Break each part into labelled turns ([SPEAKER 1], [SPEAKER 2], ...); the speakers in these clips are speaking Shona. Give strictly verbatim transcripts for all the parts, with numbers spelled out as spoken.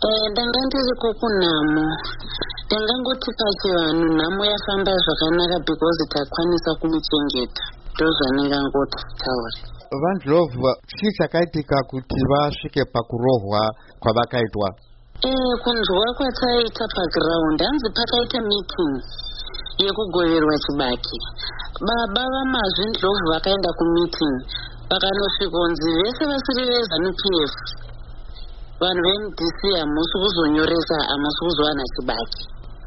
[SPEAKER 1] ndanga ndiriko kunhamo ndangangoti pache vanhu nhamo yafamba zvakanaka because takwanisa kumuchengeta. Ndozvaningangoti tauri.
[SPEAKER 2] VaNdlovu chii chakaitika kuti vasvike pakurohwa kwavakaitwa?
[SPEAKER 1] Eh, kunzwa kwataita paground hanzi pakaita meeting yekugoverwa chibaki. Baba vamazviNdlovu vakaenda kumeeting vakanosvika kunzi vese vasiri veZANU P F vanhu veM D C hamusi kuzonyoresa, hamusi kuzowana chibaki.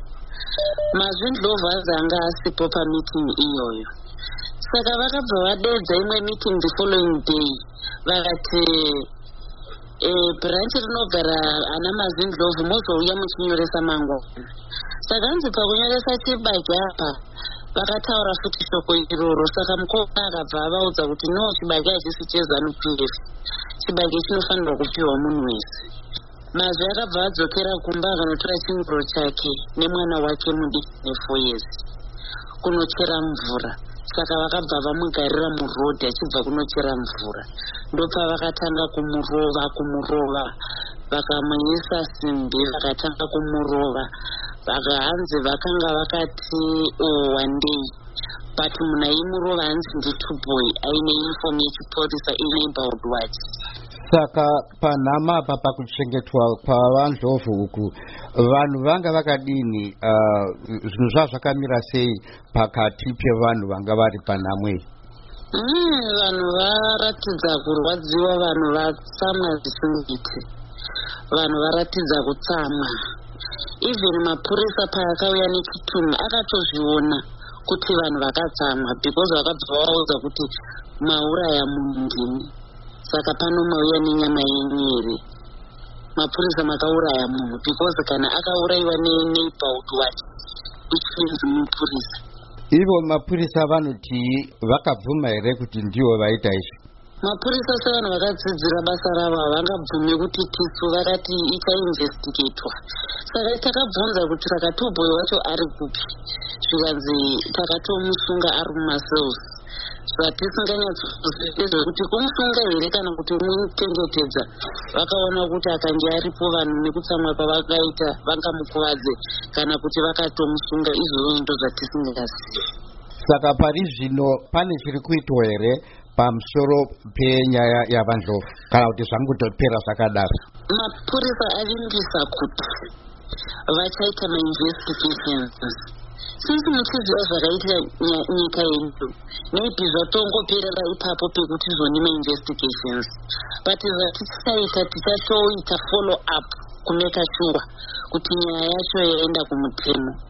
[SPEAKER 1] MazviNdlovu azanga asipo pameeting iyoyo, saka vakabva vadedza imwe meeting the following day vakati eh, branch rinogara ana MazviNdlovu muzouya muchinyoresa mangwana. Saka hanzi pakunyoresa chibaki apa vakataura futi shoko iroro, saka mukoma akabva avaudza kuti no, chibaki hachisi cheZANU P F, chibaki chinofanirwa kupiwa munhu wese. Mazvi akabva adzokera kumba akanotora chingoro chake nemwana wake mudiki nefour years kunochera mvura. Saka vakabva vamugarira murodhi achibva kunochera mvura. Ndopavakatanga kumurova kumurova vakamuisa simbi vakatanga kumurova. Vakahanzi vakanga vakati oh, one day but munhu aimurova hanzi ndituboy aine uniform yechiporisa ineighborhood watch.
[SPEAKER 2] Saka panhama apa pakuchengetwa kwaVaNdlovu uku vanhu vanga vakadini? Uh, zvinhu zvavo zvakamira sei pakati pevanhu vanga vari panhamwe?
[SPEAKER 1] Mm, vanhu varatidza kurwadziwa, vanhu vatsamwa zvisingaiti, vanhu varatidza kutsamwa. Even mapurisa paakauya nechitumu akatozviona kuti vanhu vakatsamwa because vakabva vaudza kuti mauraya munhu ndimi, saka pano mauya nenyama yenyu here? Mapurisa makauraya munhu because kana akaurayiwa neneighborhood watch which means mupurisa.
[SPEAKER 2] Ivo mapurisa vanoti vakabvuma here kuti ndivo vaita izvi?
[SPEAKER 1] Mapurisa sevanhu vakadzidzira basa ravo havangabvumi kuti tisu, vakati ichainvestigatwa. Saka takabvunza kuti rakatuboyi wacho ari kupi, zvikanzi takatomusunga ari mumacells. Zvatisinganyatsoziva kuti kumusunga here kana kuti muchengetedza. Vakaona kuti akange aripo vanhu nekutsamwa kwavakaita vangamukuvadze kana kuti vakatomusunga, izvozvo ndo zvatisingazivi.
[SPEAKER 2] Saka pari zvino pane chiri kuitwa here pamusoro penyaya yaVaNdlovu kana kuti zvangotopera zvakadaro?
[SPEAKER 1] Mapurisa avimbisa kuti vachaita mainvestigations. Sisi muchiziva zvakaitira nyika yedu, maybe zvatongoperera ipapo pekuti zvoni mainvestigations, but zvatichaita tichatoita follow up kumeka sure kuti nyaya yacho yaenda kumutemo.